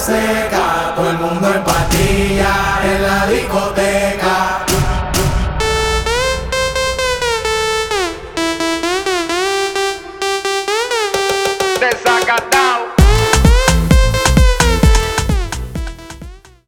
seca, todo el mundo en patilla en la discoteca.